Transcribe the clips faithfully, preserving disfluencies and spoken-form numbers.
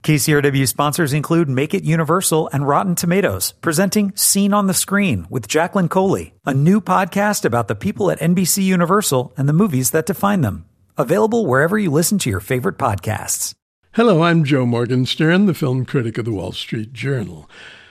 K C R W sponsors include Make It Universal and Rotten Tomatoes, presenting Scene on the Screen with Jacqueline Coley, a new podcast about the people at N B C Universal and the movies that define them. Available wherever you listen to your favorite podcasts. Hello, I'm Joe Morgenstern, the film critic of the Wall Street Journal.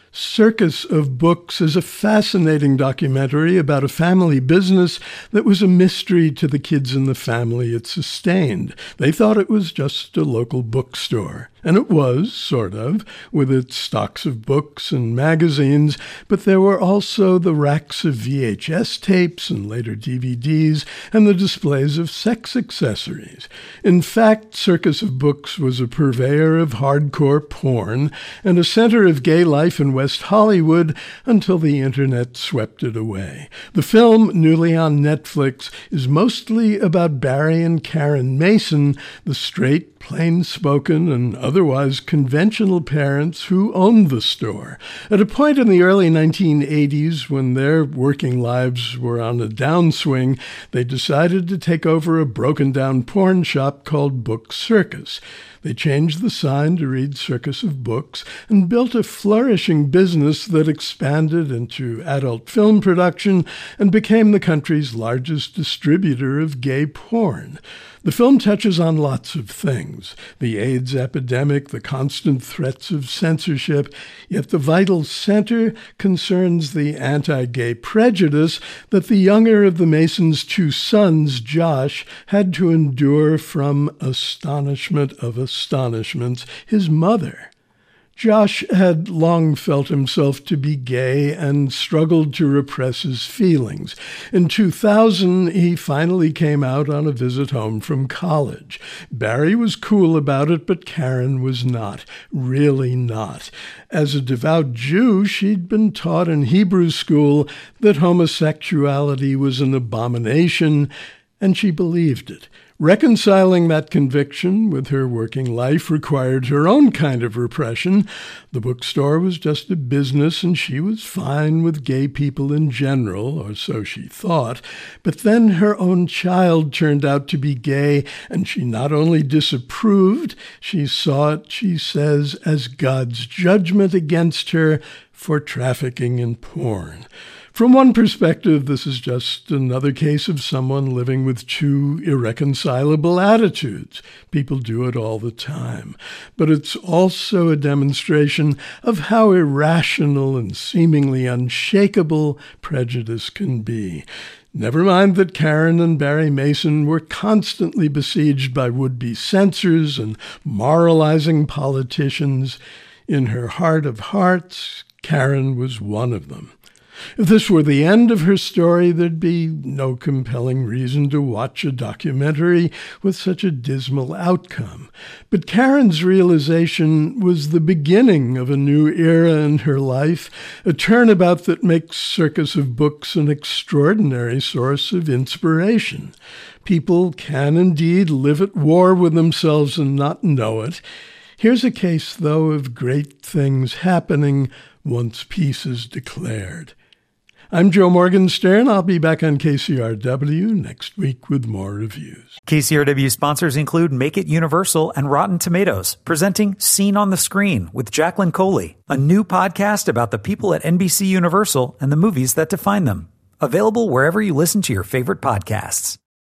Circus of Books is a fascinating documentary about a family business that was a mystery to the kids in the family it sustained. They thought it was just a local bookstore. And it was, sort of, with its stocks of books and magazines, but there were also the racks of V H S tapes and later D V Ds and the displays of sex accessories. In fact, Circus of Books was a purveyor of hardcore porn and a center of gay life in West Hollywood until the internet swept it away. The film, newly on Netflix, is mostly about Barry and Karen Mason, the straight, plain-spoken, and otherwise conventional parents who owned the store. At a point in the early nineteen eighties, when their working lives were on a downswing, they decided to take over a broken-down porn shop called Book Circus. They changed the sign to read Circus of Books and built a flourishing business that expanded into adult film production and became the country's largest distributor of gay porn. The film touches on lots of things: the AIDS epidemic, the constant threats of censorship, yet the vital center concerns the anti-gay prejudice that the younger of the Masons' two sons, Josh, had to endure from astonishment of astonishments, his mother. Josh had long felt himself to be gay and struggled to repress his feelings. In two thousand, he finally came out on a visit home from college. Barry was cool about it, but Karen was not, really not. As a devout Jew, she'd been taught in Hebrew school that homosexuality was an abomination, and she believed it. Reconciling that conviction with her working life required her own kind of repression. The bookstore was just a business, and she was fine with gay people in general, or so she thought. But then her own child turned out to be gay, and she not only disapproved, she saw it, she says, as God's judgment against her for trafficking in porn. From one perspective, this is just another case of someone living with two irreconcilable attitudes. People do it all the time. But it's also a demonstration of how irrational and seemingly unshakable prejudice can be. Never mind that Karen and Barry Mason were constantly besieged by would-be censors and moralizing politicians. In her heart of hearts, Karen was one of them. If this were the end of her story, there'd be no compelling reason to watch a documentary with such a dismal outcome. But Karen's realization was the beginning of a new era in her life, a turnabout that makes Circus of Books an extraordinary source of inspiration. People can indeed live at war with themselves and not know it. Here's a case, though, of great things happening once peace is declared. I'm Joe Morgenstern. I'll be back on K C R W next week with more reviews. K C R W sponsors include Make It Universal and Rotten Tomatoes, presenting Scene on the Screen with Jacqueline Coley, a new podcast about the people at N B C Universal and the movies that define them. Available wherever you listen to your favorite podcasts.